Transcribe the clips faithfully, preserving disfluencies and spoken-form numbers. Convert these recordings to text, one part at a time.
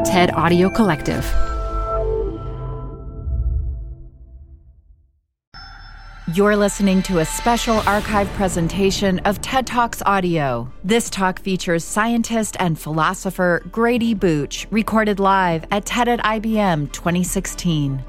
TED Audio Collective. You're listening to a special archive presentation of TED Talks Audio. This talk features scientist and philosopher Grady Booch, recorded live at TED at I B M twenty sixteen.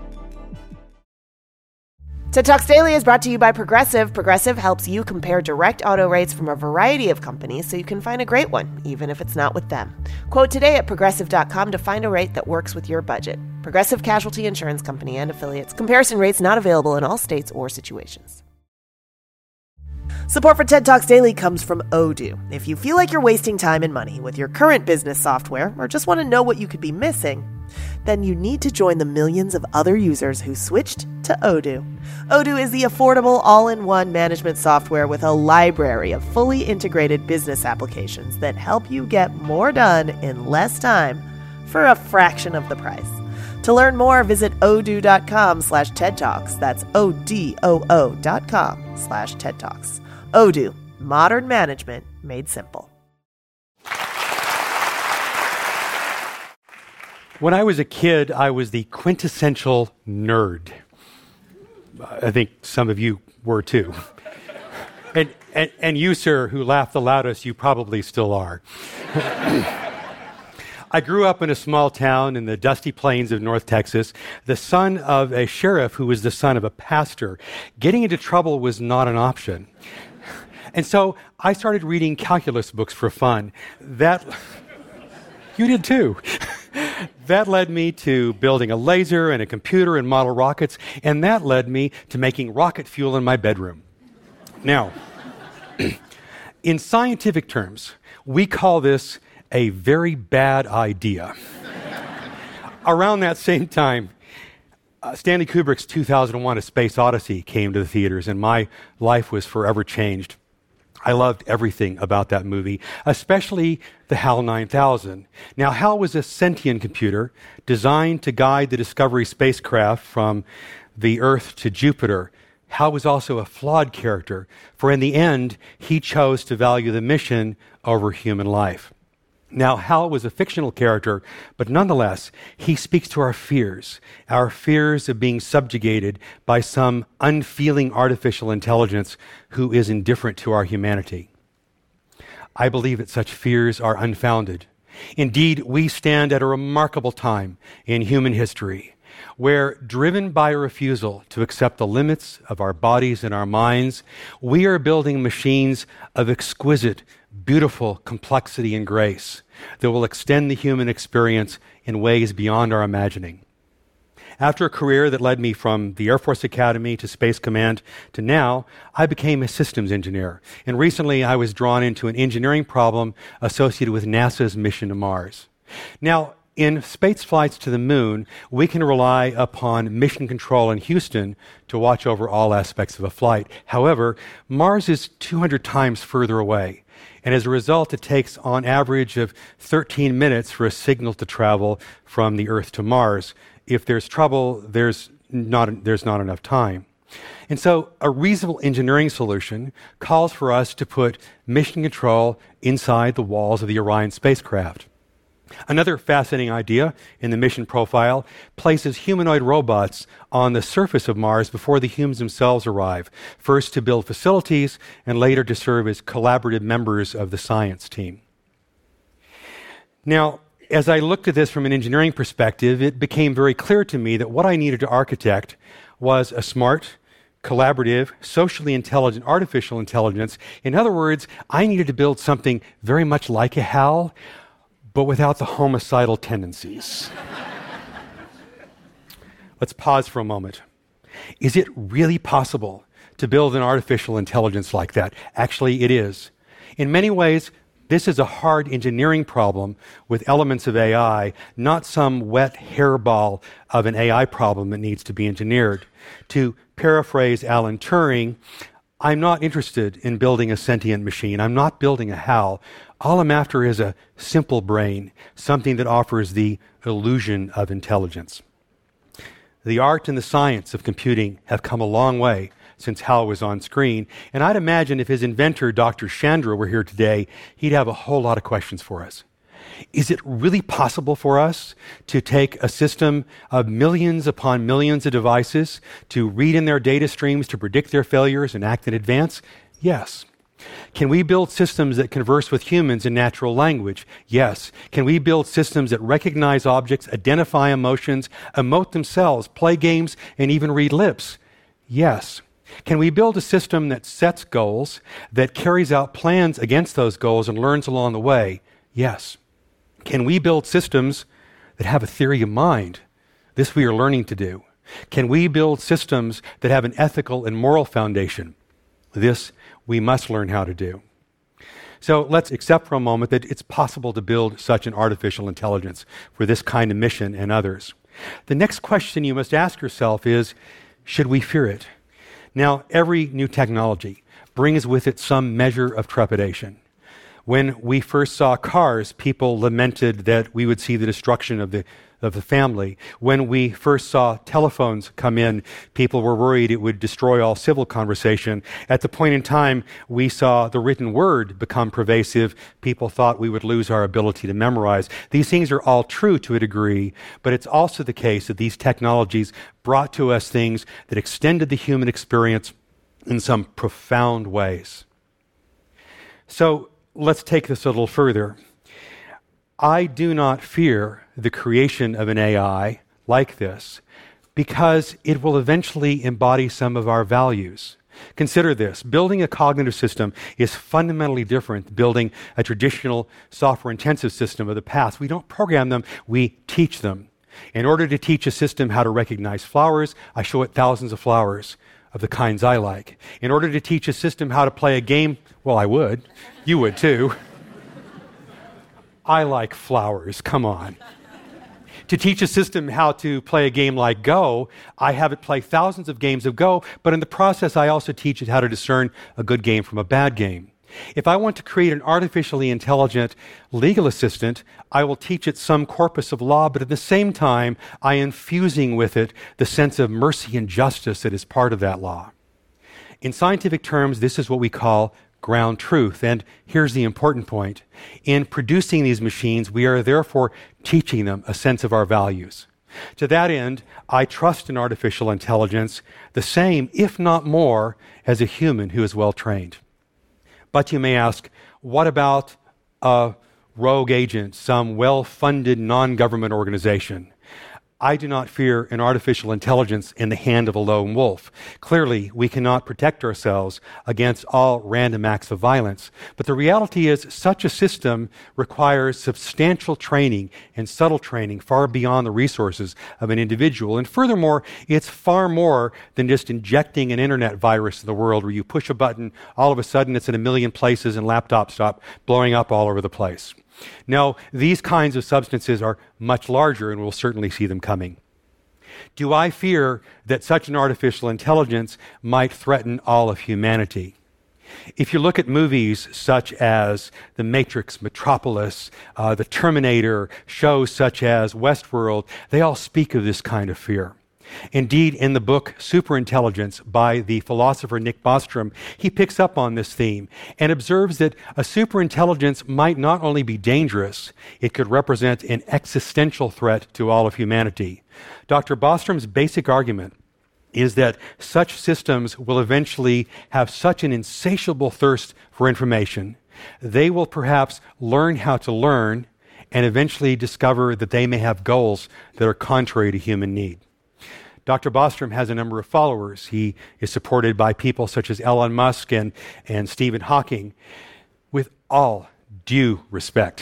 TED Talks Daily is brought to you by Progressive. Progressive helps you compare direct auto rates from a variety of companies so you can find a great one, even if it's not with them. Quote today at progressive dot com to find a rate that works with your budget. Progressive Casualty Insurance Company and Affiliates. Comparison rates not available in all states or situations. Support for TED Talks Daily comes from Odoo. If you feel like you're wasting time and money with your current business software or just want to know what you could be missing, then you need to join the millions of other users who switched to Odoo. Odoo is the affordable all-in-one management software with a library of fully integrated business applications that help you get more done in less time for a fraction of the price. To learn more, visit odoo.com slash TED Talks. That's O-D-O-O dot com slash TED Talks. Odoo, modern management made simple. When I was a kid, I was the quintessential nerd. I think some of you were too. and, and, and you, sir, who laughed the loudest, you probably still are. I grew up in a small town in the dusty plains of North Texas, the son of a sheriff who was the son of a pastor. Getting into trouble was not an option. And so I started reading calculus books for fun. That, you did too. That led me to building a laser and a computer and model rockets, and that led me to making rocket fuel in my bedroom. Now, in scientific terms, we call this a very bad idea. Around that same time, uh, Stanley Kubrick's two thousand one A Space Odyssey came to the theaters, and my life was forever changed. I loved everything about that movie, especially the HAL nine thousand. Now, HAL was a sentient computer designed to guide the Discovery spacecraft from the Earth to Jupiter. HAL was also a flawed character, for in the end, he chose to value the mission over human life. Now, HAL was a fictional character, but nonetheless, he speaks to our fears, our fears of being subjugated by some unfeeling artificial intelligence who is indifferent to our humanity. I believe that such fears are unfounded. Indeed, we stand at a remarkable time in human history, where, driven by a refusal to accept the limits of our bodies and our minds, we are building machines of exquisite, beautiful complexity and grace that will extend the human experience in ways beyond our imagining. After a career that led me from the Air Force Academy to Space Command to now, I became a systems engineer. And recently I was drawn into an engineering problem associated with NASA's mission to Mars. Now, in space flights to the moon, we can rely upon mission control in Houston to watch over all aspects of a flight. However, Mars is two hundred times further away. And as a result, it takes on average of thirteen minutes for a signal to travel from the Earth to Mars. If there's trouble, there's not, there's not enough time. And so a reasonable engineering solution calls for us to put mission control inside the walls of the Orion spacecraft. Another fascinating idea in the mission profile places humanoid robots on the surface of Mars before the humans themselves arrive, first to build facilities and later to serve as collaborative members of the science team. Now, as I looked at this from an engineering perspective, it became very clear to me that what I needed to architect was a smart, collaborative, socially intelligent artificial intelligence. In other words, I needed to build something very much like a HAL, but without the homicidal tendencies. Let's pause for a moment. Is it really possible to build an artificial intelligence like that? Actually, it is. In many ways, this is a hard engineering problem with elements of A I, not some wet hairball of an A I problem that needs to be engineered. To paraphrase Alan Turing, I'm not interested in building a sentient machine. I'm not building a HAL. All I'm after is a simple brain, something that offers the illusion of intelligence. The art and the science of computing have come a long way since HAL was on screen, and I'd imagine if his inventor, Doctor Chandra, were here today, he'd have a whole lot of questions for us. Is it really possible for us to take a system of millions upon millions of devices, to read in their data streams, to predict their failures and act in advance? Yes. Can we build systems that converse with humans in natural language? Yes. Can we build systems that recognize objects, identify emotions, emote themselves, play games, and even read lips? Yes. Can we build a system that sets goals, that carries out plans against those goals and learns along the way? Yes. Can we build systems that have a theory of mind? This we are learning to do. Can we build systems that have an ethical and moral foundation? This we must learn how to do. So let's accept for a moment that it's possible to build such an artificial intelligence for this kind of mission and others. The next question you must ask yourself is, should we fear it? Now, every new technology brings with it some measure of trepidation. When we first saw cars, people lamented that we would see the destruction of the of the family. When we first saw telephones come in, people were worried it would destroy all civil conversation. At the point in time we saw the written word become pervasive, people thought we would lose our ability to memorize. These things are all true to a degree, but it's also the case that these technologies brought to us things that extended the human experience in some profound ways. So let's take this a little further. I do not fear the creation of an A I like this because it will eventually embody some of our values. Consider this. Building a cognitive system is fundamentally different than building a traditional software-intensive system of the past. We don't program them, we teach them. In order to teach a system how to recognize flowers, I show it thousands of flowers of the kinds I like. In order to teach a system how to play a game, well, I would. You would too. I like flowers, come on. To teach a system how to play a game like Go, I have it play thousands of games of Go, but in the process I also teach it how to discern a good game from a bad game. If I want to create an artificially intelligent legal assistant, I will teach it some corpus of law, but at the same time I am fusing with it the sense of mercy and justice that is part of that law. In scientific terms, this is what we call ground truth. And here's the important point. In producing these machines, we are therefore teaching them a sense of our values. To that end, I trust in artificial intelligence the same, if not more, as a human who is well trained. But you may ask, what about a rogue agent, some well-funded non-government organization? I do not fear an artificial intelligence in the hand of a lone wolf. Clearly, we cannot protect ourselves against all random acts of violence. But the reality is, such a system requires substantial training and subtle training far beyond the resources of an individual. And furthermore, it's far more than just injecting an internet virus in the world where you push a button, all of a sudden it's in a million places and laptops stop blowing up all over the place. No, these kinds of substances are much larger, and we'll certainly see them coming. Do I fear that such an artificial intelligence might threaten all of humanity? If you look at movies such as The Matrix, Metropolis, uh, The Terminator, shows such as Westworld, they all speak of this kind of fear. Indeed, in the book Superintelligence by the philosopher Nick Bostrom, he picks up on this theme and observes that a superintelligence might not only be dangerous, it could represent an existential threat to all of humanity. Doctor Bostrom's basic argument is that such systems will eventually have such an insatiable thirst for information, they will perhaps learn how to learn and eventually discover that they may have goals that are contrary to human need. Doctor Bostrom has a number of followers. He is supported by people such as Elon Musk and, and Stephen Hawking. With all due respect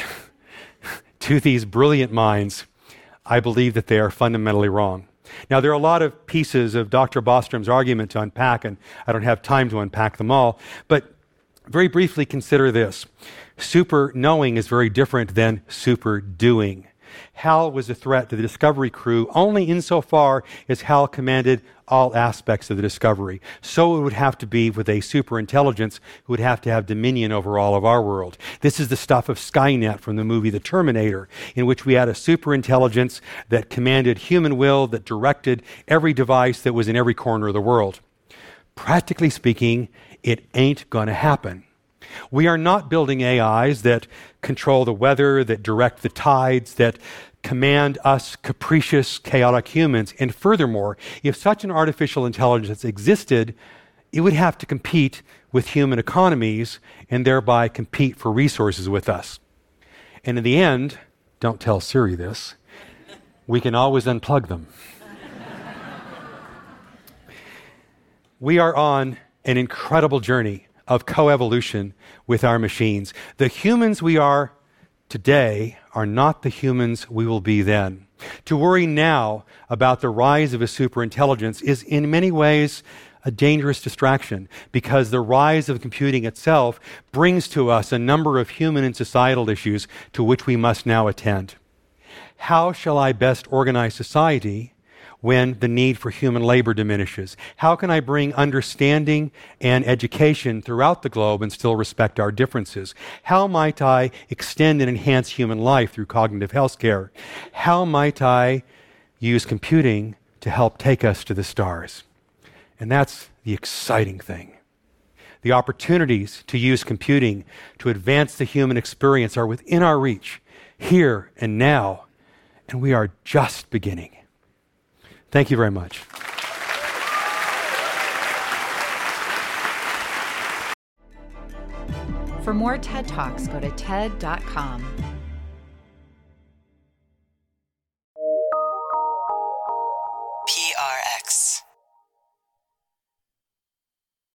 to these brilliant minds, I believe that they are fundamentally wrong. Now, there are a lot of pieces of Doctor Bostrom's argument to unpack, and I don't have time to unpack them all, but very briefly consider this. Super knowing is very different than super doing. Hal was a threat to the Discovery crew only insofar as Hal commanded all aspects of the Discovery. So it would have to be with a superintelligence who would have to have dominion over all of our world. This is the stuff of Skynet from the movie The Terminator, in which we had a superintelligence that commanded human will, that directed every device that was in every corner of the world. Practically speaking, it ain't going to happen. We are not building A Is that control the weather, that direct the tides, that command us capricious, chaotic humans. And furthermore, if such an artificial intelligence existed, it would have to compete with human economies and thereby compete for resources with us. And in the end, don't tell Siri this, we can always unplug them. We are on an incredible journey of coevolution with our machines. The humans we are today are not the humans we will be then. To worry now about the rise of a superintelligence is in many ways a dangerous distraction, because the rise of computing itself brings to us a number of human and societal issues to which we must now attend. How shall I best organize society when the need for human labor diminishes? How can I bring understanding and education throughout the globe and still respect our differences? How might I extend and enhance human life through cognitive health care? How might I use computing to help take us to the stars? And that's the exciting thing. The opportunities to use computing to advance the human experience are within our reach, here and now, and we are just beginning. Thank you very much. For more TED Talks, go to T E D dot com.